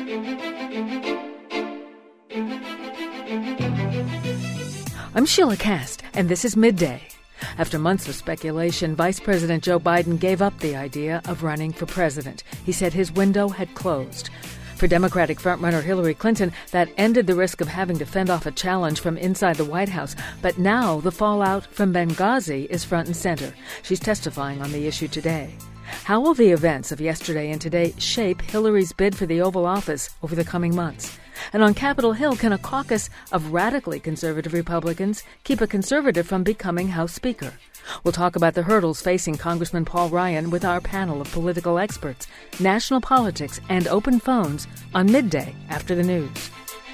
I'm Sheila Cast, and this is Midday. After months of speculation, Vice President Joe Biden gave up the idea of running for president. He said his window had closed. For Democratic frontrunner Hillary Clinton, that ended the risk of having to fend off a challenge from inside the White House. But now the fallout from Benghazi is front and center. She's testifying on the issue today. How will the events of yesterday and today shape Hillary's bid for the Oval Office over the coming months? And on Capitol Hill, can a caucus of radically conservative Republicans keep a conservative from becoming House Speaker? We'll talk about the hurdles facing Congressman Paul Ryan with our panel of political experts, national politics, and open phones on Midday after the news.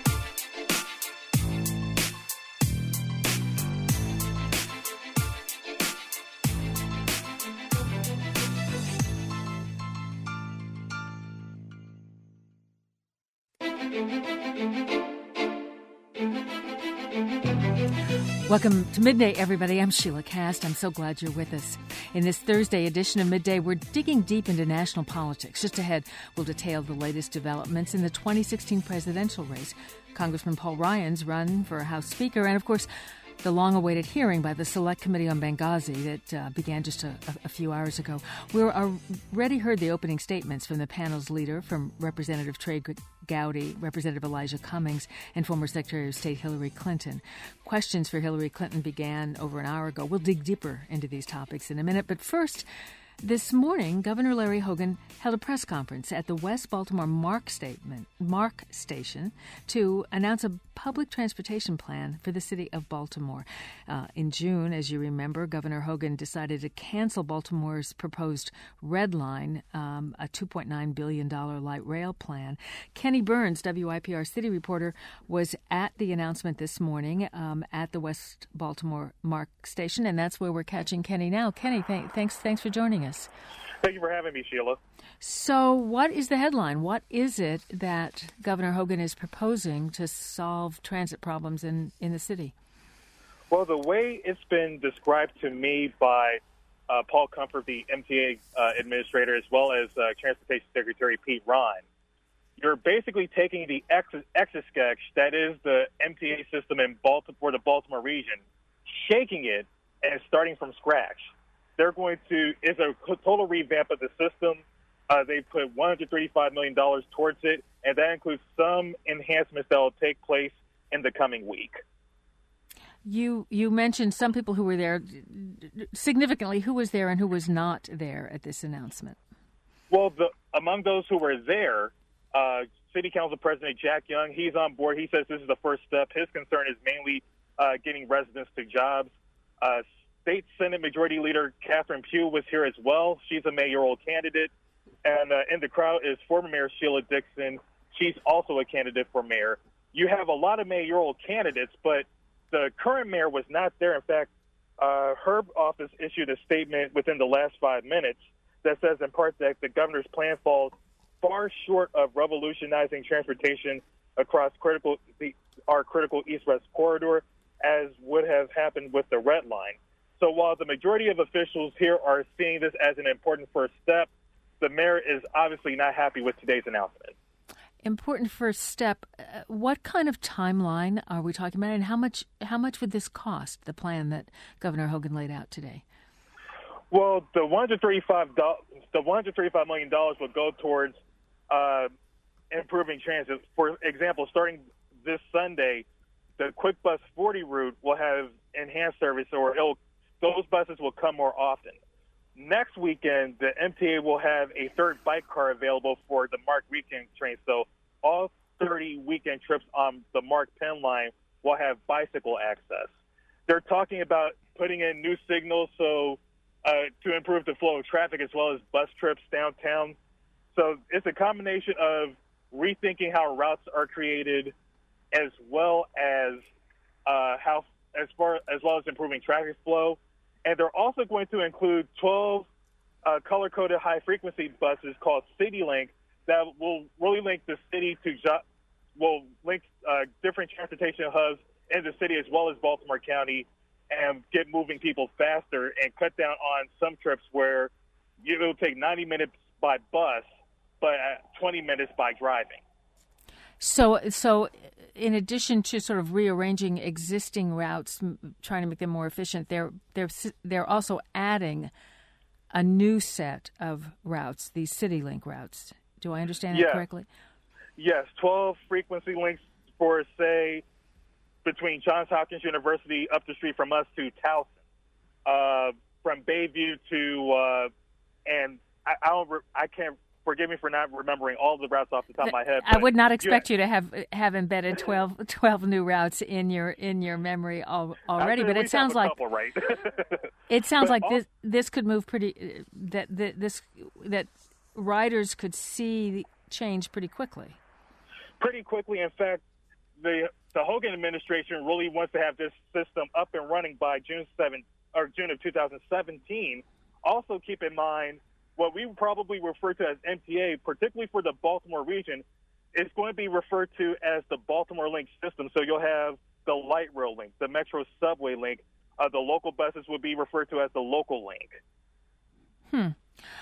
Welcome to Midday, everybody. I'm Sheila Cast. I'm so glad you're with us. In this Thursday edition of Midday, we're digging deep into national politics. Just ahead, we'll detail the latest developments in the 2016 presidential race, Congressman Paul Ryan's run for House Speaker, and, of course, the long-awaited hearing by the Select Committee on Benghazi that began just a few hours ago. We already heard the opening statements from the panel's leader, from Representative Trey Gowdy, Representative Elijah Cummings, and former Secretary of State Hillary Clinton. Questions for Hillary Clinton began over an hour ago. We'll dig deeper into these topics in a minute. But first, this morning, Governor Larry Hogan held a press conference at the West Baltimore MARC Station to announce a public transportation plan for the city of Baltimore. In June, as you remember, Governor Hogan decided to cancel Baltimore's proposed Red Line, a $2.9 billion light rail plan. Kenny Burns, WIPR city reporter, was at the announcement this morning at the West Baltimore MARC Station, and that's where we're catching Kenny now. Kenny, thanks for joining us. Thank you for having me, Sheila. So what is the headline? What is it that Governor Hogan is proposing to solve transit problems in the city? Well, the way it's been described to me by Paul Comfort, the MTA administrator, as well as Transportation Secretary Pete Ron, you're basically taking the Etch-a-Sketch, that is the MTA system in Baltimore, the Baltimore region, shaking it and starting from scratch. They're going to, it's a total revamp of the system. They put $135 million towards it, and that includes some enhancements that will take place in the coming week. You mentioned some people who were there. Significantly, who was there and who was not there at this announcement? Well, among those who were there, City Council President Jack Young, he's on board. He says this is the first step. His concern is mainly getting residents to jobs. State Senate Majority Leader Catherine Pugh was here as well. She's a mayoral candidate. And in the crowd is former Mayor Sheila Dixon. She's also a candidate for mayor. You have a lot of mayoral candidates, but the current mayor was not there. In fact, her office issued a statement within the last 5 minutes that says in part that the governor's plan falls far short of revolutionizing transportation across our critical east-west corridor, as would have happened with the Red Line. So while the majority of officials here are seeing this as an important first step, the mayor is obviously not happy with today's announcement. Important first step. What kind of timeline are we talking about, and how much would this cost, the plan that Governor Hogan laid out today? Well, the $135 million will go towards improving transit. For example, starting this Sunday, the Quick Bus 40 route will have enhanced service, or those buses will come more often. Next weekend, the MTA will have a third bike car available for the MARC weekend train. So all 30 weekend trips on the MARC Penn line will have bicycle access. They're talking about putting in new signals to improve the flow of traffic, as well as bus trips downtown. So it's a combination of rethinking how routes are created, as well as improving traffic flow. And they're also going to include 12 color-coded high-frequency buses called CityLink that will really link the city different transportation hubs in the city, as well as Baltimore County, and get moving people faster and cut down on some trips where it'll take 90 minutes by bus, but 20 minutes by driving. So in addition to sort of rearranging existing routes, trying to make them more efficient, they're also adding a new set of routes, these CityLink routes. Do I understand that correctly? Yes, 12 frequency links for, say, between Johns Hopkins University up the street from us to Towson, from Bayview to, and I can't. Forgive me for not remembering all the routes off the top of my head. I would not expect you to have embedded 12 new routes in your memory already. But it sounds like right? It sounds like this could move pretty. That riders could see change pretty quickly. Pretty quickly. In fact, the Hogan administration really wants to have this system up and running by June of 2017. Also, keep in mind, what we probably refer to as MTA, particularly for the Baltimore region, is going to be referred to as the Baltimore Link system. So you'll have the light rail link, the Metro subway link. The local buses would be referred to as the local link.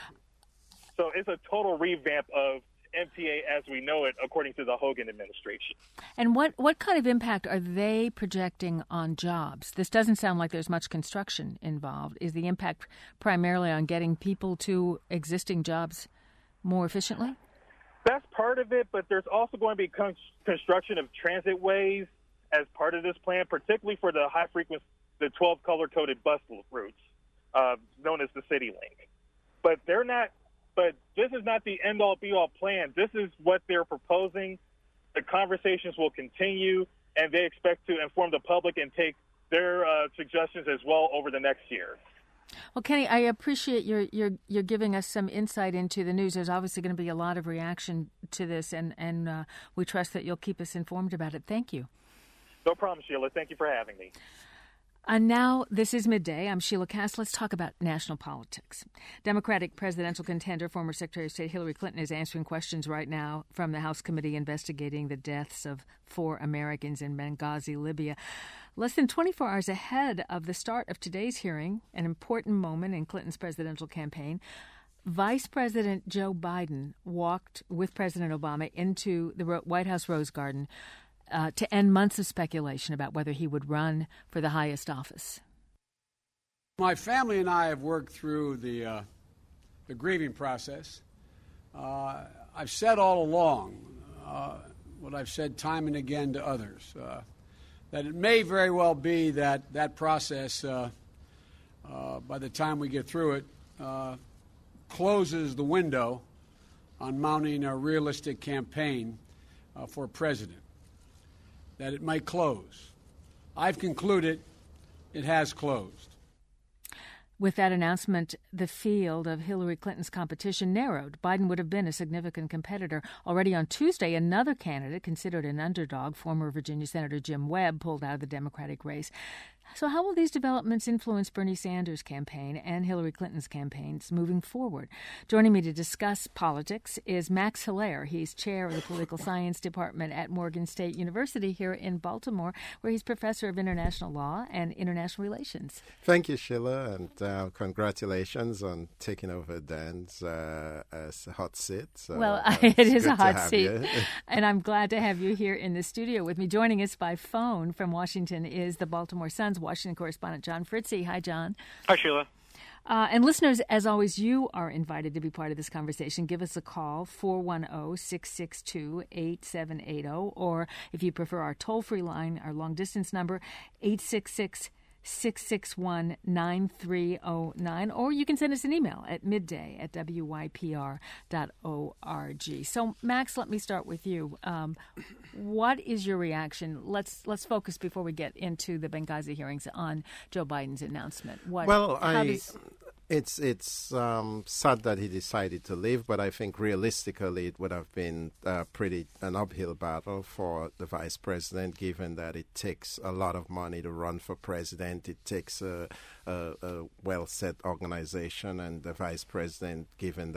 So it's a total revamp of MTA as we know it, according to the Hogan administration. And what kind of impact are they projecting on jobs? This doesn't sound like there's much construction involved. Is the impact primarily on getting people to existing jobs more efficiently? That's part of it, but there's also going to be construction of transit ways as part of this plan, particularly for the high-frequency, the 12 color-coded bus routes, known as the CityLink. But this is not the end-all, be-all plan. This is what they're proposing. The conversations will continue, and they expect to inform the public and take their suggestions as well over the next year. Well, Kenny, I appreciate you're giving us some insight into the news. There's obviously going to be a lot of reaction to this, and we trust that you'll keep us informed about it. Thank you. No problem, Sheila. Thank you for having me. And now, this is Midday. I'm Sheila Cass. Let's talk about national politics. Democratic presidential contender, former Secretary of State Hillary Clinton, is answering questions right now from the House committee investigating the deaths of 4 Americans in Benghazi, Libya. Less than 24 hours ahead of the start of today's hearing, an important moment in Clinton's presidential campaign, Vice President Joe Biden walked with President Obama into the White House Rose Garden to end months of speculation about whether he would run for the highest office. My family and I have worked through the grieving process. I've said all along, what I've said time and again to others, that it may very well be that process, by the time we get through it, closes the window on mounting a realistic campaign for president. That it might close. I've concluded it has closed. With that announcement, the field of Hillary Clinton's competition narrowed. Biden would have been a significant competitor. Already on Tuesday, another candidate considered an underdog, former Virginia Senator Jim Webb, pulled out of the Democratic race. So how will these developments influence Bernie Sanders' campaign and Hillary Clinton's campaigns moving forward? Joining me to discuss politics is Max Hilaire. He's chair of the Political Science Department at Morgan State University here in Baltimore, where he's professor of international law and international relations. Thank you, Sheila, and congratulations on taking over Dan's hot seat. So, well, it is a hot seat, and I'm glad to have you here in the studio with me. Joining us by phone from Washington is the Baltimore Sun's Washington correspondent John Fritzy. Hi, John. Hi, Sheila. And listeners, as always, you are invited to be part of this conversation. Give us a call, 410-662-8780, or if you prefer our toll-free line, our long-distance number, 866-661-9309, or you can send us an email at midday@wypr.org. So, Max, let me start with you. What is your reaction? Let's focus before we get into the Benghazi hearings on Joe Biden's announcement. It's sad that he decided to leave, but I think realistically it would have been an uphill battle for the vice president, given that it takes a lot of money to run for president. It takes a well-set organization, and the vice president, given that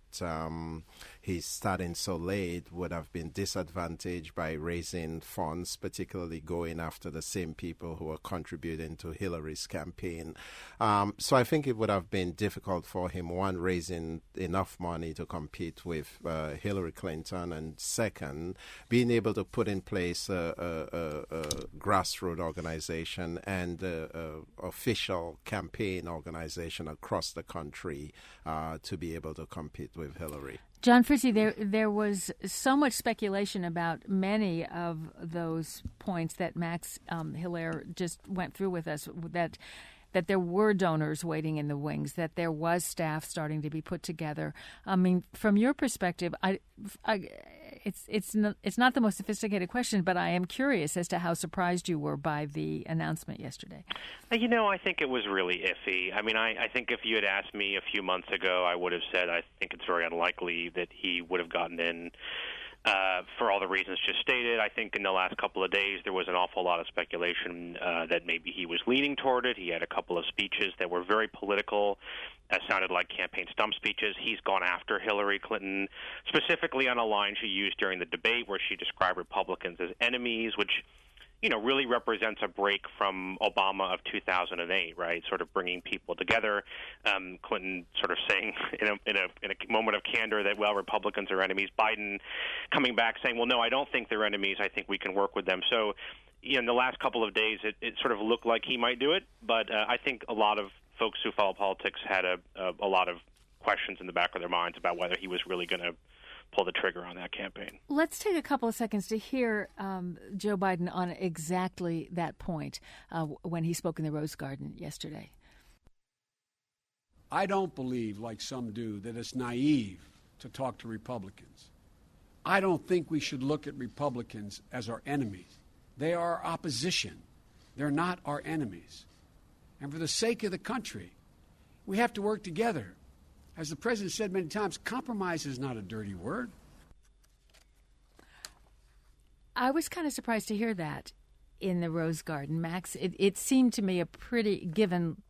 his starting so late would have been disadvantaged by raising funds, particularly going after the same people who were contributing to Hillary's campaign. So I think it would have been difficult for him, one, raising enough money to compete with Hillary Clinton, and second, being able to put in place a grassroots organization and official campaign organization across the country to be able to compete with Hillary. John Fritzy, there was so much speculation about many of those points that Max Hilaire just went through with us, that there were donors waiting in the wings, that there was staff starting to be put together. I mean, from your perspective, it's not the most sophisticated question, but I am curious as to how surprised you were by the announcement yesterday. I think it was really iffy. I mean, I think if you had asked me a few months ago, I would have said I think it's very unlikely that he would have gotten in for all the reasons just stated. I think in the last couple of days there was an awful lot of speculation that maybe he was leaning toward it. He had a couple of speeches that were very political, sounded like campaign stump speeches. He's gone after Hillary Clinton, specifically on a line she used during the debate where she described Republicans as enemies, which really represents a break from Obama of 2008, right? Sort of bringing people together. Clinton sort of saying in a moment of candor that, well, Republicans are enemies. Biden coming back saying, well, no, I don't think they're enemies. I think we can work with them. So, in the last couple of days, it sort of looked like he might do it. But I think a lot of folks who follow politics had a lot of questions in the back of their minds about whether he was really going to pull the trigger on that campaign. Let's take a couple of seconds to hear Joe Biden on exactly that point when he spoke in the Rose Garden yesterday. I don't believe, like some do, that it's naive to talk to Republicans. I don't think we should look at Republicans as our enemies. They are our opposition. They're not our enemies. And for the sake of the country, we have to work together. As the president said many times, compromise is not a dirty word. I was kind of surprised to hear that in the Rose Garden, Max. It seemed to me a pretty, given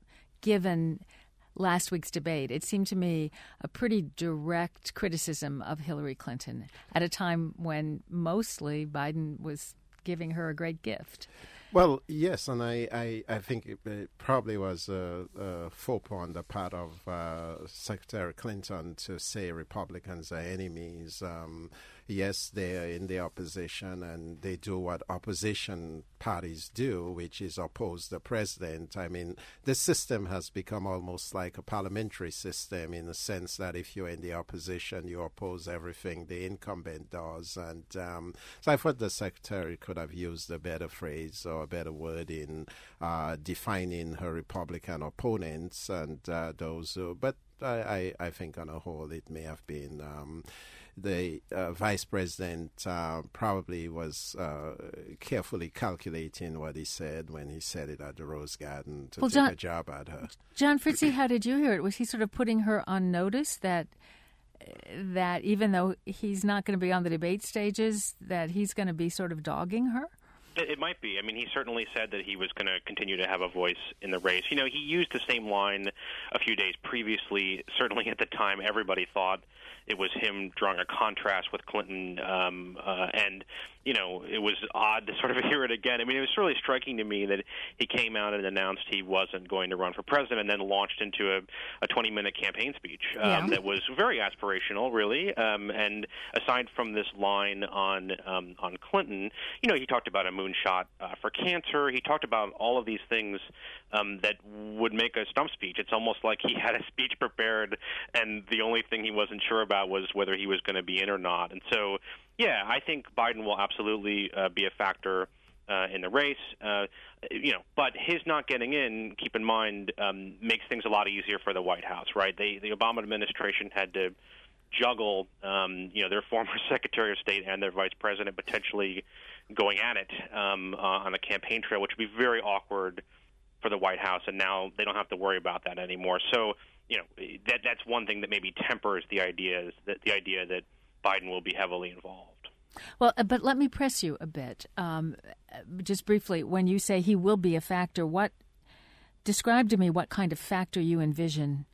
last week's debate, it seemed to me a pretty direct criticism of Hillary Clinton at a time when mostly Biden was giving her a great gift. Well, yes, and I think it probably was a faux pas on the part of Secretary Clinton to say Republicans are enemies. Yes, they are in the opposition, and they do what opposition parties do, which is oppose the president. I mean, the system has become almost like a parliamentary system in the sense that if you're in the opposition, you oppose everything the incumbent does. And so I thought the secretary could have used a better phrase or a better word in defining her Republican opponents and those who, but I think on a whole it may have been the vice president probably was carefully calculating what he said when he said it at the Rose Garden to take a job at her. John Fritzy, how did you hear it? Was he sort of putting her on notice that even though he's not going to be on the debate stages, that he's going to be sort of dogging her? It might be. I mean, he certainly said that he was going to continue to have a voice in the race. He used the same line a few days previously. Certainly at the time, everybody thought it was him drawing a contrast with Clinton, and it was odd to sort of hear it again. I mean, it was really striking to me that he came out and announced he wasn't going to run for president, and then launched into a 20-minute campaign speech that was very aspirational, really. And aside from this line on Clinton, he talked about a moonshot for cancer. He talked about all of these things that would make a stump speech. It's almost like he had a speech prepared, and the only thing he wasn't sure about was whether he was going to be in or not. And so, yeah, I think Biden will absolutely be a factor in the race. But his not getting in, keep in mind, makes things a lot easier for the White House, right? The Obama administration had to juggle, their former Secretary of State and their Vice President potentially going at it on the campaign trail, which would be very awkward for the White House, and now they don't have to worry about that anymore. So, that's one thing that maybe tempers the idea that Biden will be heavily involved. Well, but let me press you a bit, just briefly. When you say he will be a factor, describe to me what kind of factor you envision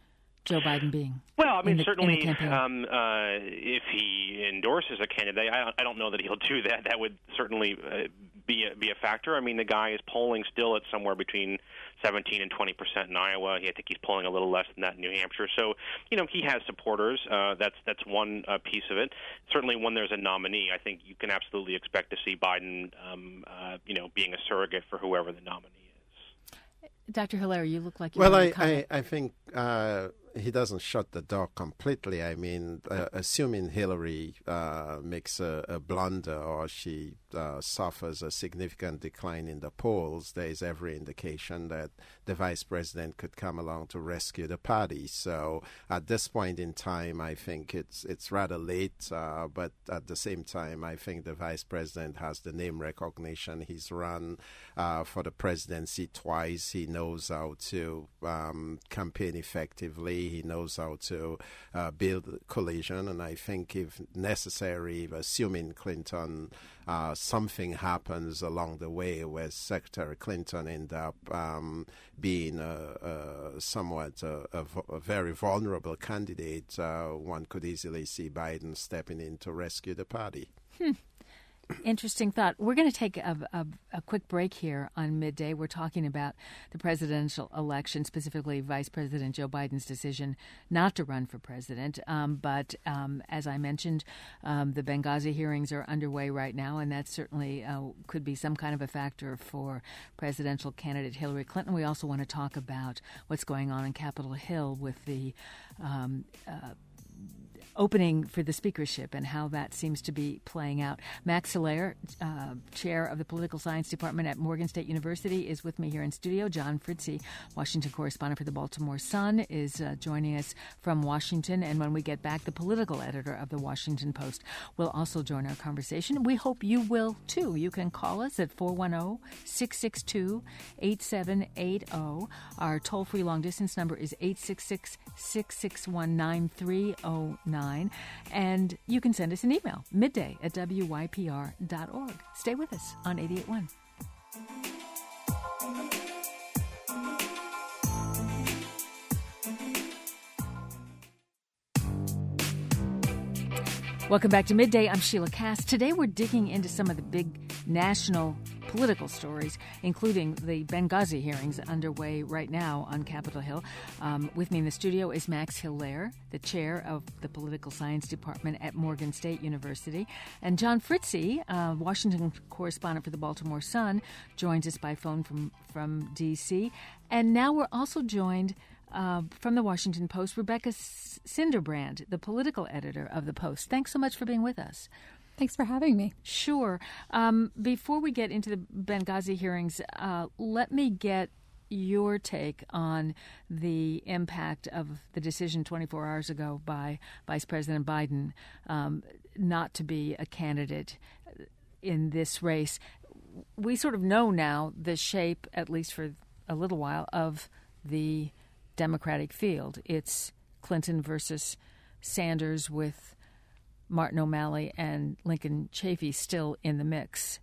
Joe Biden being? Well, I mean, certainly, if he endorses a candidate, I don't know that he'll do that. That would certainly be a factor. I mean, the guy is polling still at somewhere between 17 and 20% in Iowa. I think he's polling a little less than that in New Hampshire. So, he has supporters. That's one piece of it. Certainly, when there's a nominee, I think you can absolutely expect to see Biden, being a surrogate for whoever the nominee is. Dr. Hilaire, you look like you Well, want to comment. I think he doesn't shut the door completely. I mean, assuming Hillary makes a blunder or she suffers a significant decline in the polls, there is every indication that the vice president could come along to rescue the party. So at this point in time, I think it's rather late, but at the same time, I think the vice president has the name recognition. He's run for the presidency twice. He knows how to campaign effectively. He knows how to build coalition, and I think if necessary, assuming Clinton, something happens along the way where Secretary Clinton end up being somewhat a very vulnerable candidate, one could easily see Biden stepping in to rescue the party. Interesting thought. We're going to take a quick break here on Midday. We're talking about the presidential election, specifically Vice President Joe Biden's decision not to run for president. But as I mentioned, the Benghazi hearings are underway right now, and that certainly could be some kind of a factor for presidential candidate Hillary Clinton. We also want to talk about what's going on in Capitol Hill with the opening for the speakership and how that seems to be playing out. Max Hilaire, chair of the political science department at Morgan State University, is with me here in studio. John Fritzy, Washington correspondent for the Baltimore Sun, is joining us from Washington. And when we get back, the political editor of the Washington Post will also join our conversation. We hope you will, too. You can call us at 410-662-8780. Our toll-free long-distance number is 866-661-9309. And you can send us an email, midday@wypr.org. Stay with us on 88.1. Welcome back to Midday. I'm Sheila Cass. Today we're digging into some of the big national political stories, including the Benghazi hearings underway right now on Capitol Hill. With me in the studio is Max Hilaire, the chair of the political science department at Morgan State University. And John Fritzy, Washington correspondent for the Baltimore Sun, joins us by phone from D.C. And now we're also joined from the Washington Post, Rebecca Cinderbrand, the political editor of the Post. Thanks so much for being with us. Thanks for having me. Sure. Before we get into the Benghazi hearings, let me get your take on the impact of the decision 24 hours ago by Vice President Biden not to be a candidate in this race. We sort of know now the shape, at least for a little while, of the Democratic field. It's Clinton versus Sanders with Martin O'Malley and Lincoln Chafee still in the mix.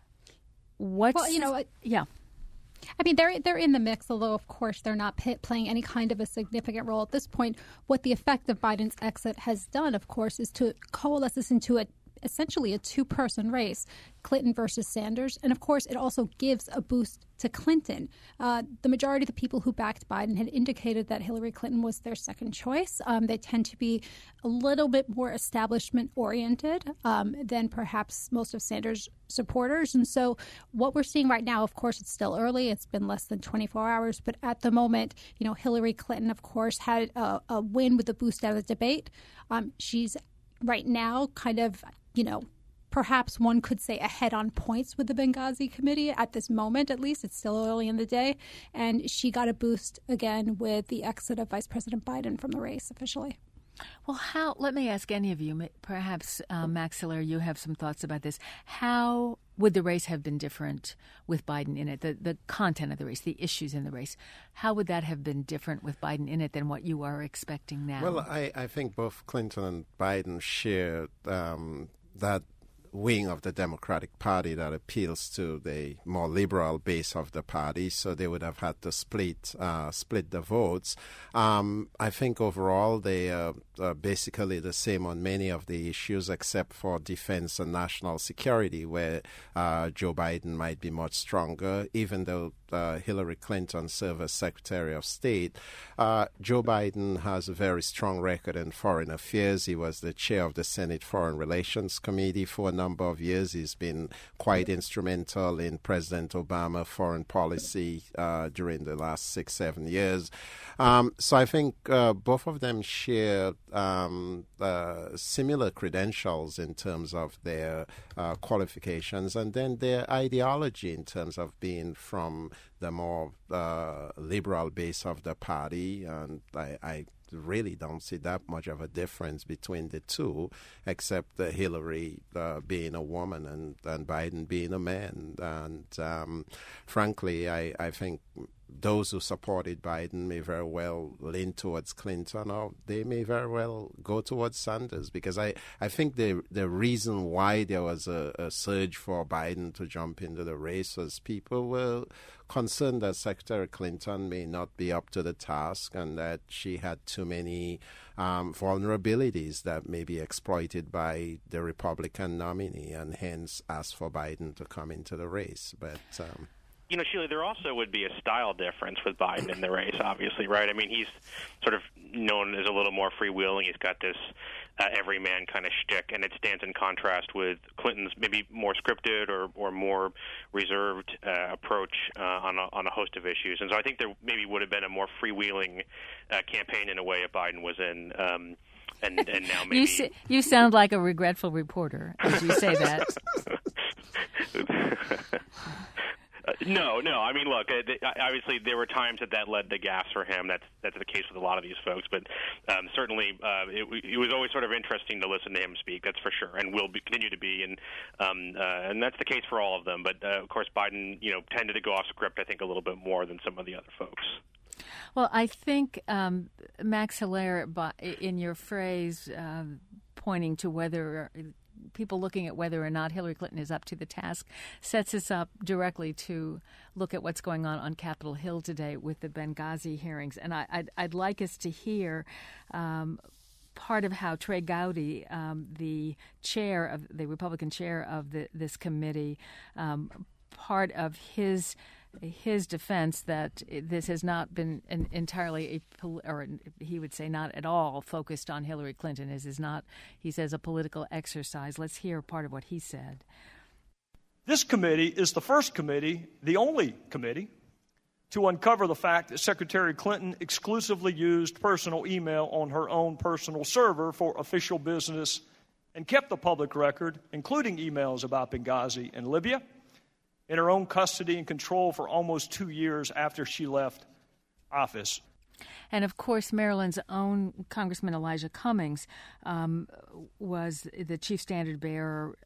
Yeah. I mean, they're in the mix, although, of course, they're not playing any kind of a significant role at this point. What the effect of Biden's exit has done, of course, is to coalesce this into essentially a two-person race, Clinton versus Sanders. And, of course, it also gives a boost to Clinton. The majority of the people who backed Biden had indicated that Hillary Clinton was their second choice. They tend to be a little bit more establishment-oriented than perhaps most of Sanders' supporters. And so what we're seeing right now, of course, it's still early. It's been less than 24 hours. But at the moment, Hillary Clinton, of course, had a win with a boost out of the debate. She's right now kind of, perhaps one could say ahead on points with the Benghazi committee at this moment, at least. It's still early in the day. And she got a boost again with the exit of Vice President Biden from the race officially. Well, let me ask any of you, perhaps Max Hilaire, you have some thoughts about this. How would the race have been different with Biden in it? The content of the race, the issues in the race, how would that have been different with Biden in it than what you are expecting now? Well, I think both Clinton and Biden share that wing of the Democratic Party that appeals to the more liberal base of the party, so they would have had to split the votes. I think overall they are basically the same on many of the issues except for defense and national security, where Joe Biden might be much stronger, even though Hillary Clinton served as Secretary of State. Joe Biden has a very strong record in foreign affairs. He was the chair of the Senate Foreign Relations Committee for a number of years. He's been quite instrumental in President Obama's foreign policy during the last 6-7 years. So I think both of them share similar credentials in terms of their qualifications, and then their ideology in terms of being from the more liberal base of the party. And I really don't see that much of a difference between the two, except Hillary being a woman and Biden being a man. And frankly, I think those who supported Biden may very well lean towards Clinton, or they may very well go towards Sanders, because I think the reason why there was a surge for Biden to jump into the race was people were concerned that Secretary Clinton may not be up to the task and that she had too many vulnerabilities that may be exploited by the Republican nominee, and hence asked for Biden to come into the race. But Sheila, there also would be a style difference with Biden in the race, obviously, right? I mean, he's sort of known as a little more freewheeling. He's got this everyman kind of shtick, and it stands in contrast with Clinton's maybe more scripted or more reserved approach on a host of issues. And so I think there maybe would have been a more freewheeling campaign in a way if Biden was in. And now maybe you sound like a regretful reporter as you say that. No. I mean, look, obviously there were times that led to gaffes for him. That's the case with a lot of these folks. But certainly it was always sort of interesting to listen to him speak, that's for sure, and will continue to be. And that's the case for all of them. But, of course, Biden, tended to go off script, I think, a little bit more than some of the other folks. Well, I think, Max Hilaire, in your phrase pointing to whether people looking at whether or not Hillary Clinton is up to the task, sets us up directly to look at what's going on Capitol Hill today with the Benghazi hearings. And I'd like us to hear part of how Trey Gowdy, the Republican chair of this committee, part of his defense that this has not been entirely or he would say not at all focused on Hillary Clinton. This is not, he says, a political exercise. Let's hear part of what he said. This committee is the first committee, the only committee, to uncover the fact that Secretary Clinton exclusively used personal email on her own personal server for official business and kept the public record, including emails about Benghazi and Libya, in her own custody and control for almost 2 years after she left office. And, of course, Maryland's own Congressman Elijah Cummings was the chief standard bearer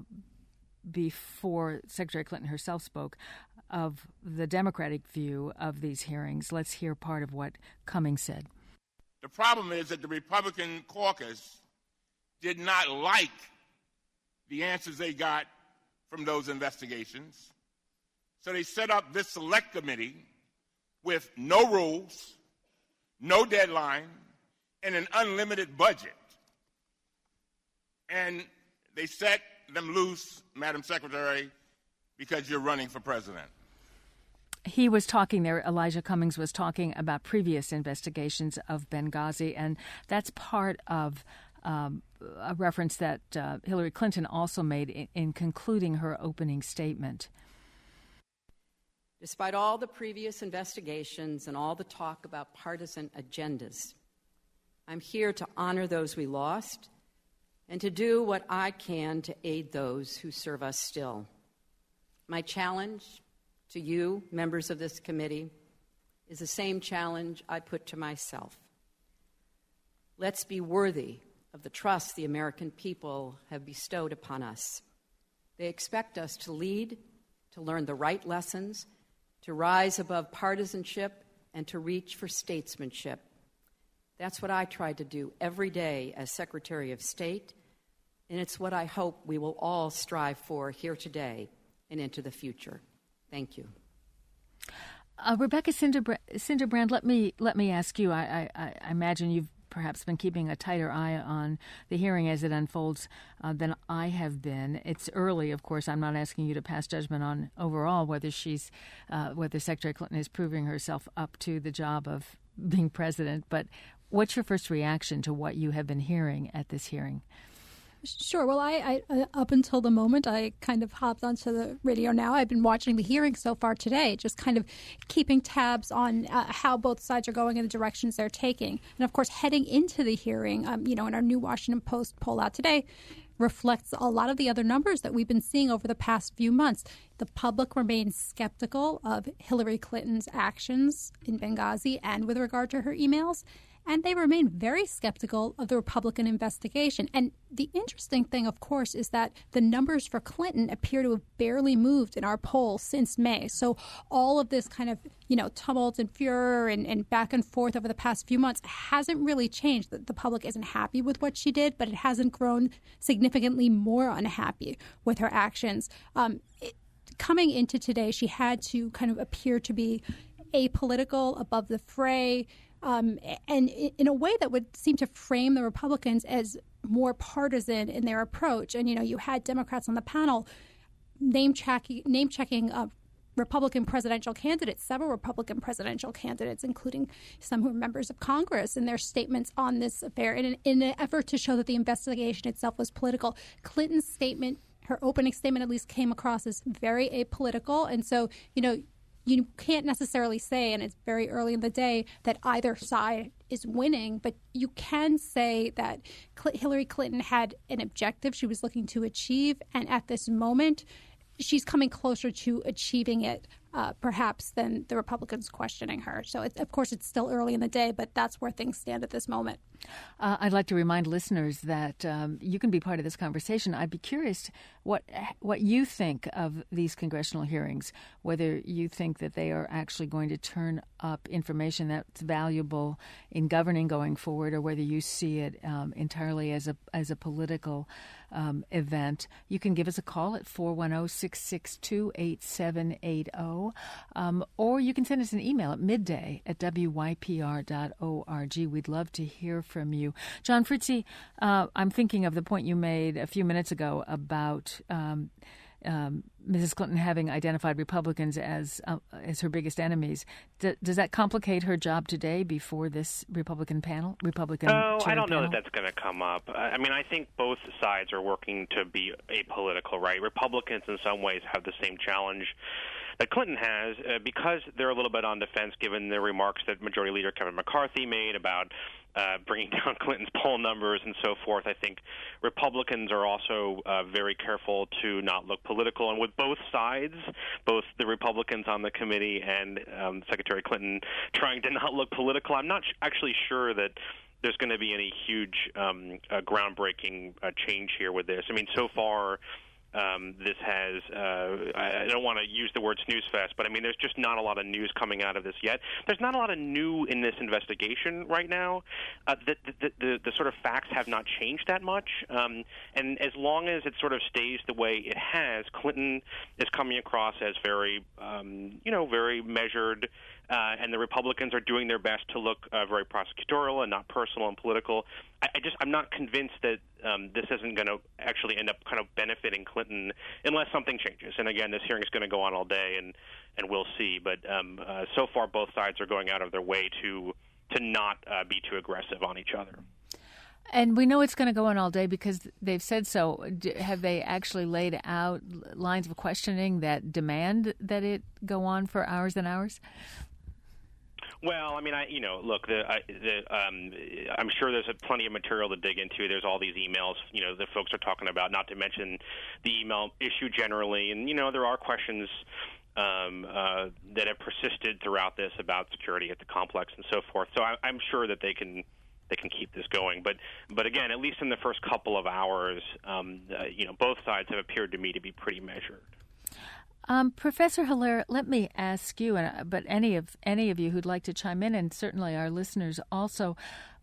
before Secretary Clinton herself spoke of the Democratic view of these hearings. Let's hear part of what Cummings said. The problem is that the Republican caucus did not like the answers they got from those investigations. So they set up this select committee with no rules, no deadline, and an unlimited budget. And they set them loose, Madam Secretary, because you're running for president. He was talking there, Elijah Cummings was talking about previous investigations of Benghazi, and that's part of a reference that Hillary Clinton also made in concluding her opening statement. Despite all the previous investigations and all the talk about partisan agendas, I'm here to honor those we lost and to do what I can to aid those who serve us still. My challenge to you, members of this committee, is the same challenge I put to myself. Let's be worthy of the trust the American people have bestowed upon us. They expect us to lead, to learn the right lessons, to rise above partisanship, and to reach for statesmanship. That's what I try to do every day as Secretary of State, And it's what I hope we will all strive for here today and into the future. Thank you. Rebecca Cinderbrand, let me ask you. I imagine you've perhaps been keeping a tighter eye on the hearing as it unfolds than I have been. It's early, of course. I'm not asking you to pass judgment on overall whether Secretary Clinton is proving herself up to the job of being president. But what's your first reaction to what you have been hearing at this hearing? Sure. Well, I up until the moment I kind of hopped onto the radio now, I've been watching the hearing so far today, just kind of keeping tabs on how both sides are going and the directions they're taking. And, of course, heading into the hearing, in our new Washington Post poll out today, reflects a lot of the other numbers that we've been seeing over the past few months. The public remains skeptical of Hillary Clinton's actions in Benghazi and with regard to her emails. And they remain very skeptical of the Republican investigation. And the interesting thing, of course, is that the numbers for Clinton appear to have barely moved in our poll since May. So all of this kind of, tumult and furor and back and forth over the past few months hasn't really changed. The public isn't happy with what she did, but it hasn't grown significantly more unhappy with her actions. Coming into today, she had to kind of appear to be apolitical, above the fray, and in a way that would seem to frame the Republicans as more partisan in their approach. And, you had Democrats on the panel name-checking Republican presidential candidates, several Republican presidential candidates, including some who are members of Congress, in their statements on this affair in an effort to show that the investigation itself was political. Clinton's statement, her opening statement at least, came across as very apolitical. And so, you can't necessarily say, and it's very early in the day, that either side is winning, but you can say that Hillary Clinton had an objective she was looking to achieve, and at this moment, she's coming closer to achieving it, perhaps, than the Republicans questioning her. So, of course, it's still early in the day, but that's where things stand at this moment. I'd like to remind listeners that you can be part of this conversation. I'd be curious what you think of these congressional hearings, whether you think that they are actually going to turn up information that's valuable in governing going forward, or whether you see it entirely as a political event. You can give us a call at 410-662-8780, or you can send us an email at midday@wypr.org. We'd love to hear from you. John Fritzi, I'm thinking of the point you made a few minutes ago about Mrs. Clinton having identified Republicans as her biggest enemies. Does that complicate her job today before this Republican panel? I don't know that that's going to come up. I think both sides are working to be apolitical, right? Republicans in some ways have the same challenge that Clinton has because they're a little bit on defense given the remarks that Majority Leader Kevin McCarthy made about bringing down Clinton's poll numbers and so forth. I think Republicans are also very careful to not look political. And with both sides, both the Republicans on the committee and Secretary Clinton trying to not look political, I'm not actually sure that there's going to be any huge groundbreaking change here with this. So far, this has, I don't want to use the word snooze fest, but there's just not a lot of news coming out of this yet. There's not a lot of new in this investigation right now. The sort of facts have not changed that much. And as long as it sort of stays the way it has, Clinton is coming across as very, very measured, and the Republicans are doing their best to look very prosecutorial and not personal and political. I'm not convinced that this isn't going to actually end up kind of benefiting Clinton unless something changes. And again, this hearing is going to go on all day, and we'll see. But so far, both sides are going out of their way to not be too aggressive on each other. And we know it's going to go on all day because they've said so. Have they actually laid out lines of questioning that demand that it go on for hours and hours? Well, look, I'm sure there's plenty of material to dig into. There's all these emails, that folks are talking about, not to mention the email issue generally. And, there are questions that have persisted throughout this about security at the complex and so forth. So I'm sure that they can keep this going. But again, at least in the first couple of hours, both sides have appeared to me to be pretty measured. Professor Hilaire, let me ask you, but any of you who'd like to chime in, and certainly our listeners also,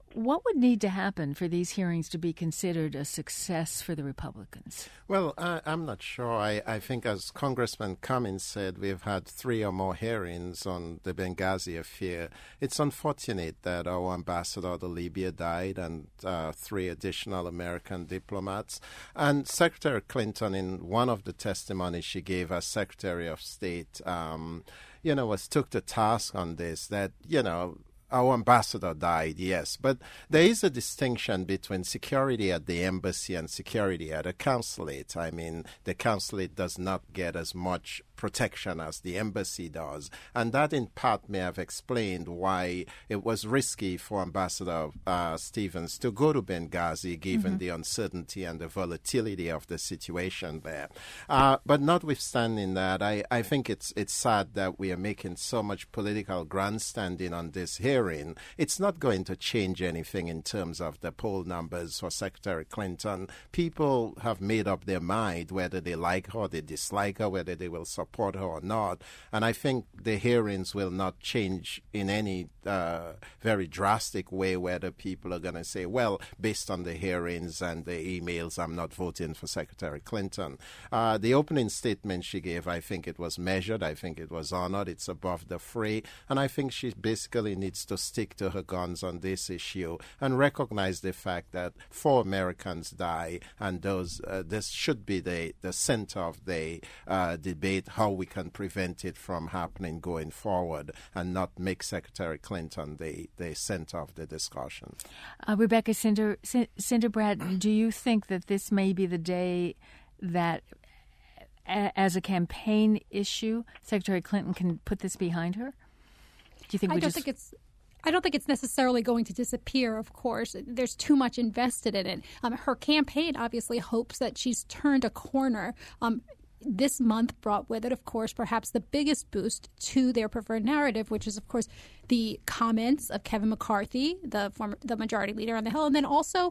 What would need to happen for these hearings to be considered a success for the Republicans? Well, I'm not sure. I think, as Congressman Cummings said, we've had 3 or more hearings on the Benghazi affair. It's unfortunate that our ambassador to Libya died and 3 additional American diplomats. And Secretary Clinton, in one of the testimonies she gave as Secretary of State, was took to task on this, that, our ambassador died, yes, but there is a distinction between security at the embassy and security at a consulate. I mean, the consulate does not get as much protection as the embassy does, and that in part may have explained why it was risky for Ambassador Stevens to go to Benghazi, given the uncertainty and the volatility of the situation there. But notwithstanding that, I think it's sad that we are making so much political grandstanding on this hearing. It's not going to change anything in terms of the poll numbers for Secretary Clinton. People have made up their mind whether they like her or they dislike her, whether they will support her or not. And I think the hearings will not change in any very drastic way, whether people are going to say, well, based on the hearings and the emails, I'm not voting for Secretary Clinton. The opening statement she gave, I think it was measured. I think it was honored. It's above the fray. And I think she basically needs to stick to her guns on this issue and recognize the fact that 4 Americans die, and this should be the center of the debate, how we can prevent it from happening going forward, and not make Secretary Clinton the center of the discussion. Rebecca Cinderbratt, do you think that this may be the day that, as a campaign issue, Secretary Clinton can put this behind her? Do you think I don't think it's necessarily going to disappear, of course. There's too much invested in it. Her campaign obviously hopes that she's turned a corner. This month brought with it, of course, perhaps the biggest boost to their preferred narrative, which is, of course, the comments of Kevin McCarthy, the majority leader on the Hill, and then also,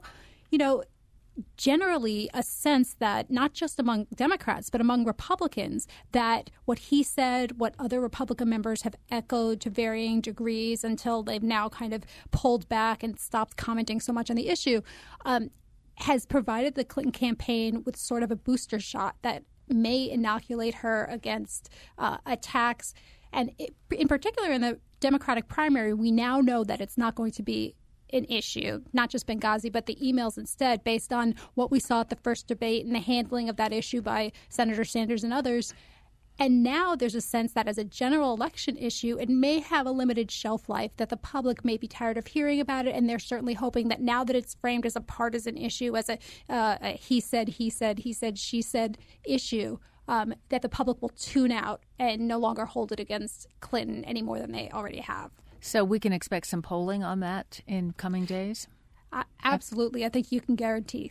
generally a sense that not just among Democrats but among Republicans, that what he said, what other Republican members have echoed to varying degrees until they've now kind of pulled back and stopped commenting so much on the issue, has provided the Clinton campaign with sort of a booster shot that may inoculate her against attacks. And in particular, in the Democratic primary, we now know that it's not going to be an issue, not just Benghazi, but the emails instead, based on what we saw at the first debate and the handling of that issue by Senator Sanders and others. And now there's a sense that as a general election issue, it may have a limited shelf life, that the public may be tired of hearing about it. And they're certainly hoping that now that it's framed as a partisan issue, as a he said, she said issue, that the public will tune out and no longer hold it against Clinton any more than they already have. So we can expect some polling on that in coming days? Absolutely. I think you can guarantee.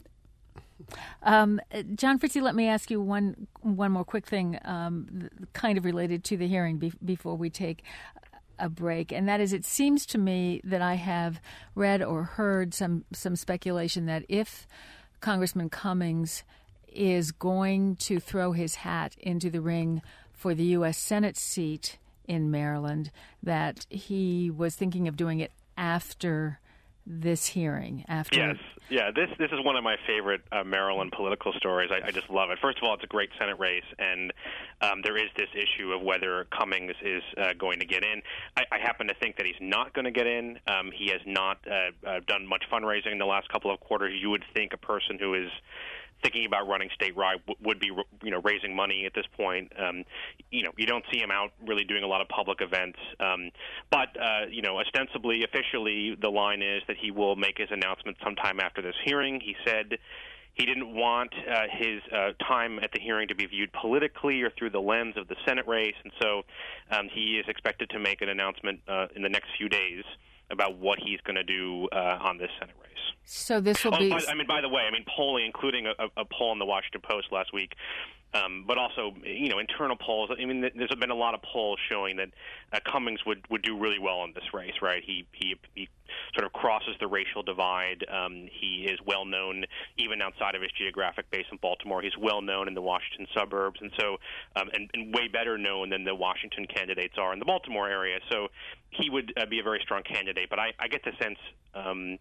John Fritzy, let me ask you one more quick thing, kind of related to the hearing before we take a break, and that is, it seems to me that I have read or heard some speculation that if Congressman Cummings is going to throw his hat into the ring for the U.S. Senate seat in Maryland, that he was thinking of doing it after this hearing. Yes. Yeah, this is one of my favorite Maryland political stories. I just love it. First of all, it's a great Senate race, and there is this issue of whether Cummings is going to get in. I happen to think that he's not going to get in. He has not done much fundraising in the last couple of quarters. You would think a person who is thinking about running statewide would be, raising money at this point. You don't see him out really doing a lot of public events. But ostensibly, officially, the line is that he will make his announcement sometime after this hearing. He said he didn't want his time at the hearing to be viewed politically or through the lens of the Senate race, and so he is expected to make an announcement in the next few days about what he's going to do on this Senate race. So this will be... by the way, polling, including a poll in the Washington Post last week, but also, internal polls. There's been a lot of polls showing that Cummings would do really well in this race, right? He sort of crosses the racial divide. He is well known even outside of his geographic base in Baltimore. He's well known in the Washington suburbs, and so and way better known than the Washington candidates are in the Baltimore area. So he would be a very strong candidate. But I get the sense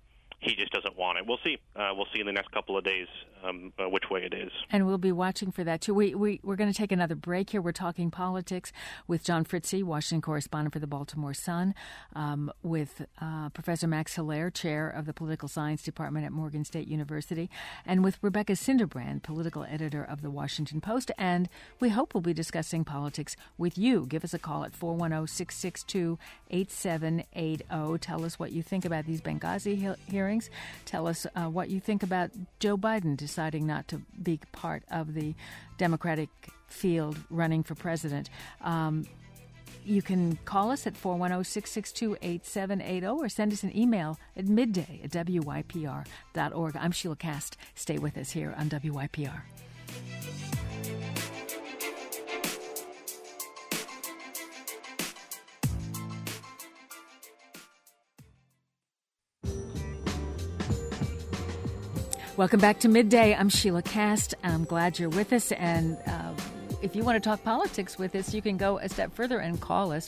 he just doesn't want it. We'll see. We'll see in the next couple of days which way it is. And we'll be watching for that, too. We're going to take another break here. We're talking politics with John Fritzy, Washington correspondent for the Baltimore Sun, with Professor Max Hilaire, chair of the Political Science Department at Morgan State University, and with Rebecca Sinderbrand, political editor of the Washington Post. And we hope we'll be discussing politics with you. Give us a call at 410-662-8780. Tell us what you think about these Benghazi hearings. Tell us what you think about Joe Biden deciding not to be part of the Democratic field running for president. You can call us at 410-662-8780 or send us an email at midday@wypr.org. I'm Sheila Cast. Stay with us here on WYPR. Welcome back to Midday. I'm Sheila Cast. I'm glad you're with us. And if you want to talk politics with us, you can go a step further and call us,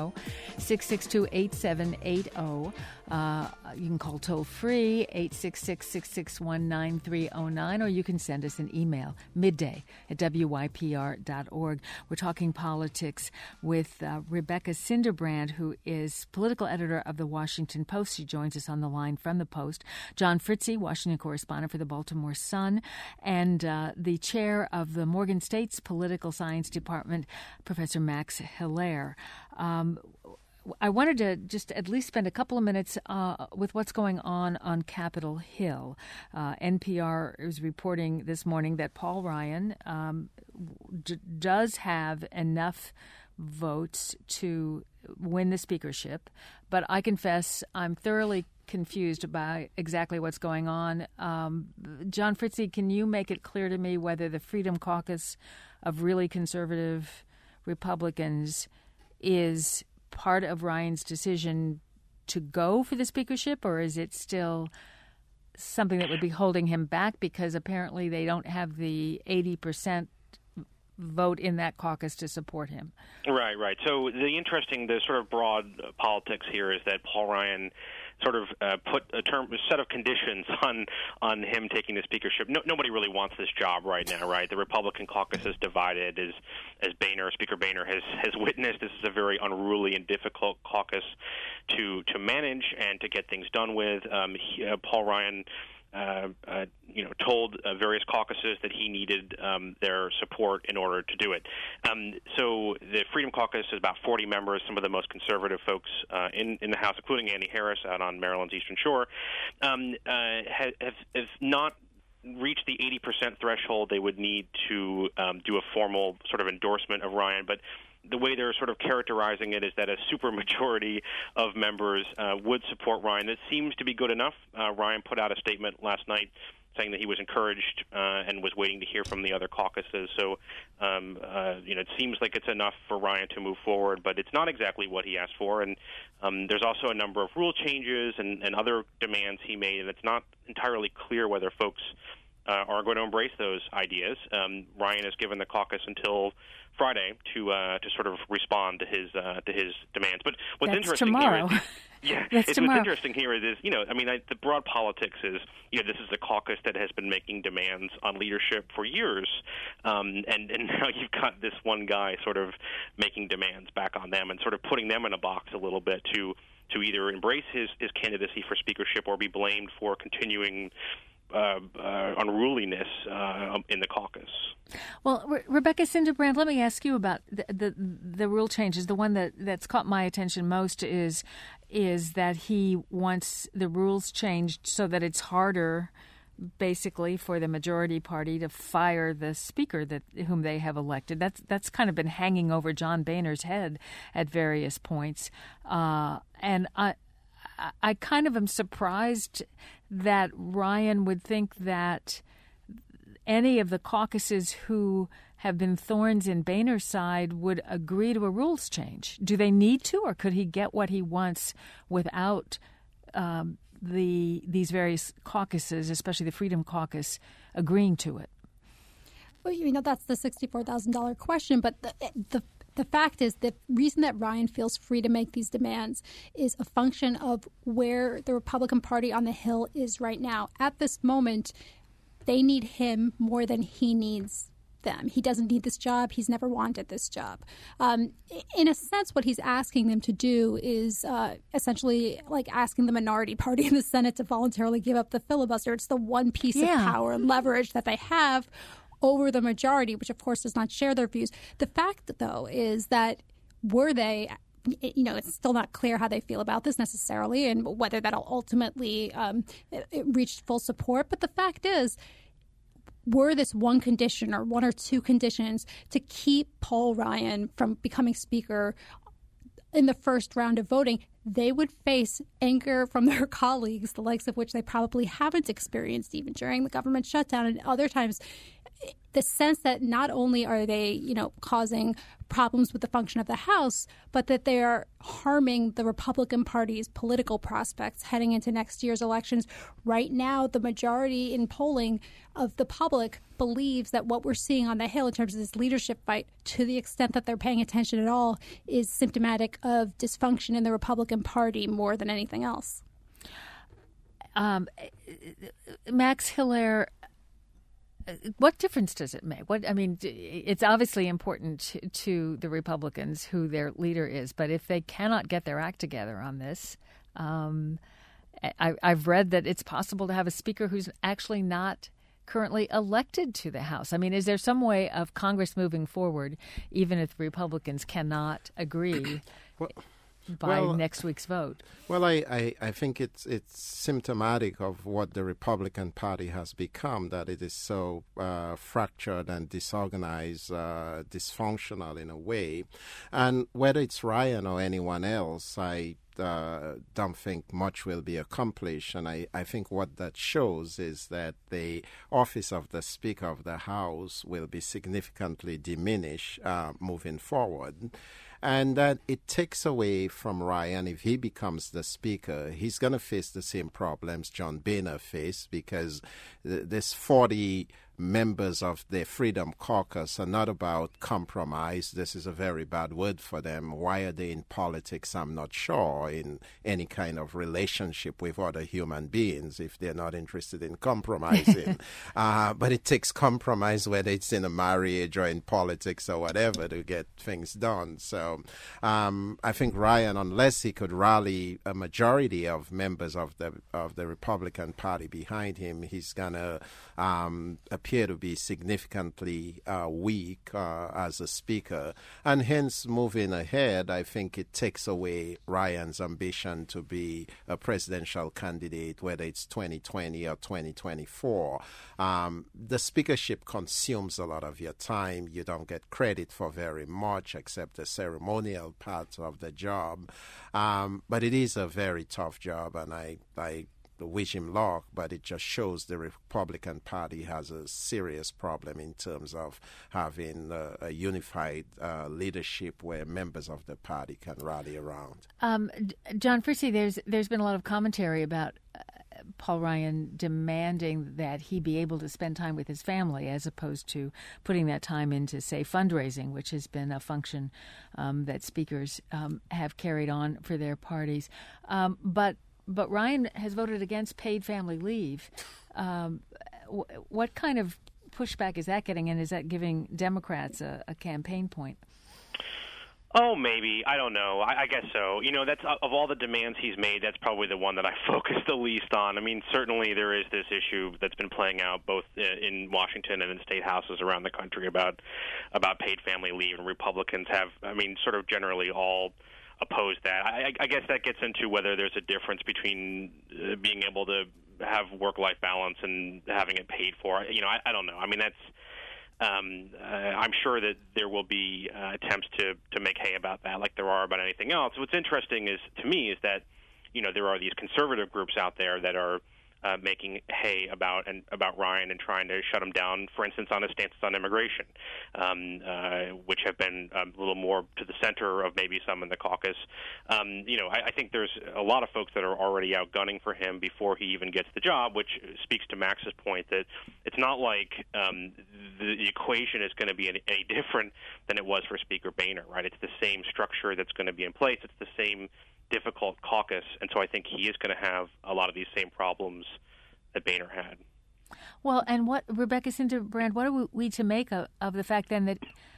410-662-8780. You can call toll-free, 866-661-9309, or you can send us an email, midday@wypr.org. We're talking politics with Rebecca Sinderbrand, who is political editor of the Washington Post. She joins us on the line from the Post. John Fritzy, Washington correspondent for the Baltimore Sun, and the chair of the Morgan State's Political Science Department, Professor Max Hilaire. I wanted to just at least spend a couple of minutes with what's going on Capitol Hill. NPR is reporting this morning that Paul Ryan does have enough votes to win the speakership, but I confess I'm thoroughly confused about exactly what's going on. John Fritzy, can you make it clear to me whether the Freedom Caucus of really conservative Republicans is part of Ryan's decision to go for the speakership, or is it still something that would be holding him back because apparently they don't have the 80% vote in that caucus to support him? Right. So the sort of broad politics here is that Paul Ryan sort of put a set of conditions on him taking the speakership. Nobody really wants this job right now, right? The Republican caucus is divided, as Speaker Boehner has witnessed. This is a very unruly and difficult caucus to manage and to get things done with. Paul Ryan told various caucuses that he needed their support in order to do it. So the Freedom Caucus is about 40 members, some of the most conservative folks in the House, including Andy Harris out on Maryland's Eastern Shore, have not reached the 80% threshold they would need to do a formal sort of endorsement of Ryan. But the way they're sort of characterizing it is that a supermajority of members would support Ryan. That seems to be good enough. Ryan put out a statement last night saying that he was encouraged and was waiting to hear from the other caucuses. So, it seems like it's enough for Ryan to move forward, but it's not exactly what he asked for. And there's also a number of rule changes and other demands he made, and it's not entirely clear whether folks are going to embrace those ideas. Ryan has given the caucus until Friday to sort of respond to his demands. But what's interesting tomorrow. Here is, That's tomorrow. What's interesting here is the broad politics is, this is the caucus that has been making demands on leadership for years, and now you've got this one guy sort of making demands back on them and sort of putting them in a box a little bit to either embrace his candidacy for speakership or be blamed for continuing unruliness in the caucus. Well, Rebecca Sinderbrand, let me ask you about the rule changes. The one that's caught my attention most is that he wants the rules changed so that it's harder, basically, for the majority party to fire the speaker whom they have elected. That's kind of been hanging over John Boehner's head at various points, and I kind of am surprised that Ryan would think that any of the caucuses who have been thorns in Boehner's side would agree to a rules change. Do they need to, or could he get what he wants without these various caucuses, especially the Freedom Caucus, agreeing to it? Well, that's the $64,000 question, but the the fact is the reason that Ryan feels free to make these demands is a function of where the Republican Party on the Hill is right now. At this moment, they need him more than he needs them. He doesn't need this job. He's never wanted this job. In a sense, what he's asking them to do is essentially like asking the minority party in the Senate to voluntarily give up the filibuster. It's the one piece of power and leverage that they have over the majority, which, of course, does not share their views. The fact, though, is that were they it's still not clear how they feel about this necessarily and whether that'll ultimately reach full support. But the fact is, were this one condition or one or two conditions to keep Paul Ryan from becoming Speaker in the first round of voting, they would face anger from their colleagues, the likes of which they probably haven't experienced even during the government shutdown and other times. The sense that not only are they, causing problems with the function of the House, but that they are harming the Republican Party's political prospects heading into next year's elections. Right now, the majority in polling of the public believes that what we're seeing on the Hill in terms of this leadership fight, to the extent that they're paying attention at all, is symptomatic of dysfunction in the Republican Party more than anything else. Max Hilaire, what difference does it make? It's obviously important to the Republicans who their leader is, but if they cannot get their act together on this, I've read that it's possible to have a speaker who's actually not currently elected to the House. Is there some way of Congress moving forward, even if Republicans cannot agree by next week's vote? Well, I think it's symptomatic of what the Republican Party has become, that it is so fractured and disorganized, dysfunctional in a way. And whether it's Ryan or anyone else, I don't think much will be accomplished. And I think what that shows is that the office of the Speaker of the House will be significantly diminished moving forward. And that it takes away from Ryan. If he becomes the Speaker, he's going to face the same problems John Boehner faced, because this 40 members of the Freedom Caucus are not about compromise. This is a very bad word for them. Why are they in politics? I'm not sure, in any kind of relationship with other human beings, if they're not interested in compromising. But it takes compromise, whether it's in a marriage or in politics or whatever, to get things done. So I think Ryan, unless he could rally a majority of members of the Republican Party behind him, he's going to appear to be significantly weak as a speaker. And hence, moving ahead, I think it takes away Ryan's ambition to be a presidential candidate, whether it's 2020 or 2024. The speakership consumes a lot of your time. You don't get credit for very much except the ceremonial part of the job. But it is a very tough job, and I wish him luck, but it just shows the Republican Party has a serious problem in terms of having a unified leadership where members of the party can rally around. John Frissi, there's been a lot of commentary about Paul Ryan demanding that he be able to spend time with his family as opposed to putting that time into, say, fundraising, which has been a function that speakers have carried on for their parties. But Ryan has voted against paid family leave. What kind of pushback is that getting, and is that giving Democrats a campaign point? Oh, maybe. I don't know. I guess so. That's of all the demands he's made, that's probably the one that I focus the least on. Certainly there is this issue that's been playing out both in Washington and in state houses around the country about paid family leave, and Republicans have, sort of generally all oppose that. I guess that gets into whether there's a difference between being able to have work-life balance and having it paid for. I don't know. That's I'm sure that there will be attempts to make hay about that, like there are about anything else. What's interesting to me is that there are these conservative groups out there that are making hay about Ryan and trying to shut him down, for instance, on his stances on immigration, which have been a little more to the center of maybe some in the caucus. I think there's a lot of folks that are already out gunning for him before he even gets the job, which speaks to Max's point that it's not like the equation is going to be any different than it was for Speaker Boehner, right? It's the same structure that's going to be in place. It's the same difficult caucus, and so I think he is going to have a lot of these same problems that Boehner had. Well, and what, Rebecca Cinderbrand, what are we to make of the fact then that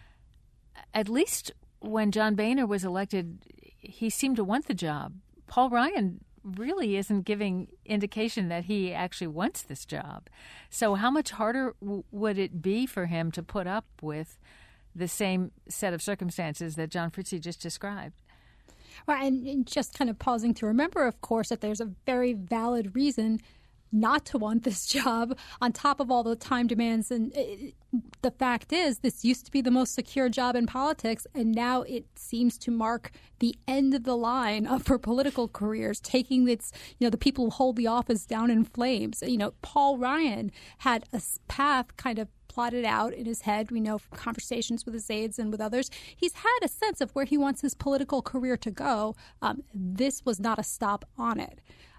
at least when John Boehner was elected, he seemed to want the job? Paul Ryan really isn't giving indication that he actually wants this job. So how much harder would it be for him to put up with the same set of circumstances that John Fritzie just described? Right, and just kind of pausing to remember, of course, that there's a very valid reason not to want this job on top of all the time demands. And the fact is, this used to be the most secure job in politics, and now it seems to mark the end of the line for political careers, taking its, the people who hold the office down in flames. Paul Ryan had a path kind of plotted out in his head. We know from conversations with his aides and with others, he's had a sense of where he wants his political career to go. This was not a stop on it.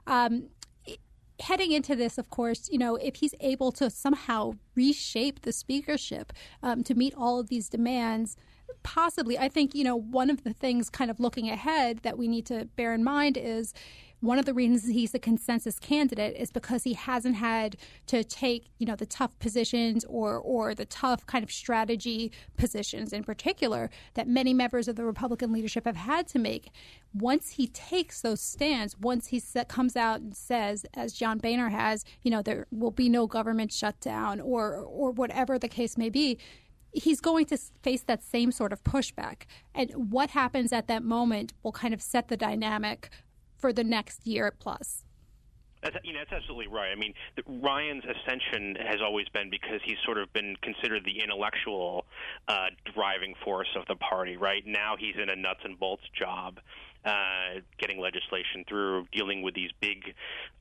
Heading into this, of course, if he's able to somehow reshape the speakership to meet all of these demands, possibly, I think, one of the things kind of looking ahead that we need to bear in mind is one of the reasons he's a consensus candidate is because he hasn't had to take, the tough positions or the tough kind of strategy positions in particular that many members of the Republican leadership have had to make. Once he takes those stands, once he comes out and says, as John Boehner has, there will be no government shutdown or whatever the case may be, he's going to face that same sort of pushback. And what happens at that moment will kind of set the dynamic for the next year plus. That's absolutely right. I mean, Ryan's ascension has always been because he's sort of been considered the intellectual driving force of the party, right? Now he's in a nuts and bolts job, getting legislation through, dealing with these big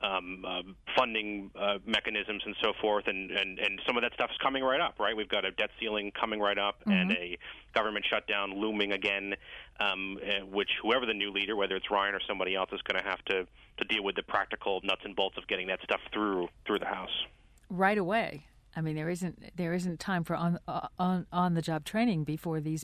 funding mechanisms and so forth, and some of that stuff's coming right up, right? We've got a debt ceiling coming right up and a government shutdown looming again, which whoever the new leader, whether it's Ryan or somebody else, is going to have to deal with the practical nuts and bolts of getting that stuff through the House right away. I mean, there isn't time for on the job training before the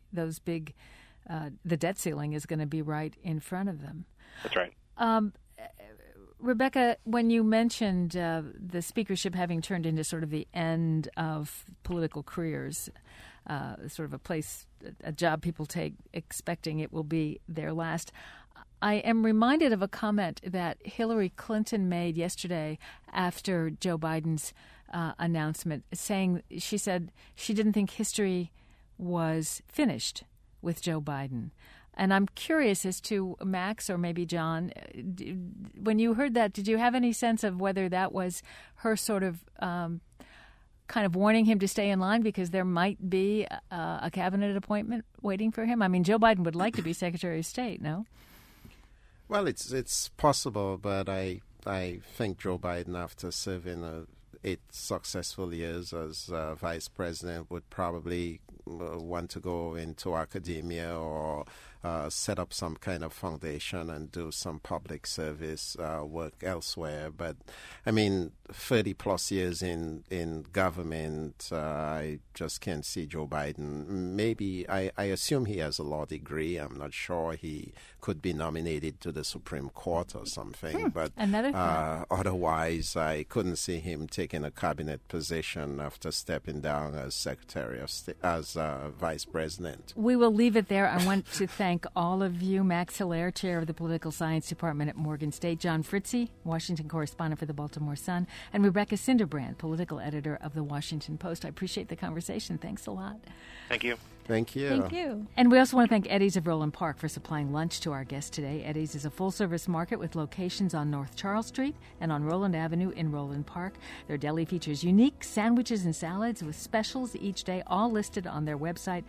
debt ceiling is going to be right in front of them. That's right. Rebecca, when you mentioned the speakership having turned into sort of the end of political careers, sort of a job people take expecting it will be their last, I am reminded of a comment that Hillary Clinton made yesterday after Joe Biden's announcement, she said she didn't think history was finished with Joe Biden. And I'm curious as to, Max or maybe John, when you heard that, did you have any sense of whether that was her sort of kind of warning him to stay in line because there might be a cabinet appointment waiting for him? I mean, Joe Biden would like to be Secretary of State, no? Well, it's possible, but I think Joe Biden, after serving 8 successful years as vice president, would probably want to go into academia or set up some kind of foundation and do some public service work elsewhere. But, I mean, 30-plus years in government, I just can't see Joe Biden. Maybe, I assume he has a law degree. I'm not sure he could be nominated to the Supreme Court or something. But otherwise, I couldn't see him taking a cabinet position after stepping down as Secretary of State, as Vice President. We will leave it there. I want to thank all of you. Max Hilaire, Chair of the Political Science Department at Morgan State, John Fritzie, Washington correspondent for the Baltimore Sun, and Rebecca Cinderbrand, political editor of the Washington Post. I appreciate the conversation. Thanks a lot. Thank you. Thank you. Thank you. And we also want to thank Eddie's of Roland Park for supplying lunch to our guest today. Eddie's is a full-service market with locations on North Charles Street and on Roland Avenue in Roland Park. Their deli features unique sandwiches and salads with specials each day, all listed on their website.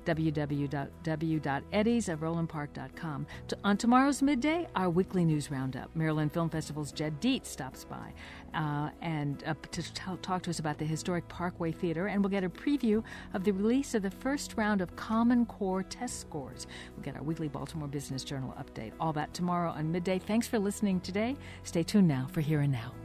www.eddies@rolandpark.com. On tomorrow's Midday, our weekly news roundup. Maryland Film Festival's Jed Dietz stops by to talk to us about the historic Parkway Theater, and we'll get a preview of the release of the first round of Common Core test scores. We'll get our weekly Baltimore Business Journal update. All that tomorrow on Midday. Thanks for listening today. Stay tuned now for Here and Now.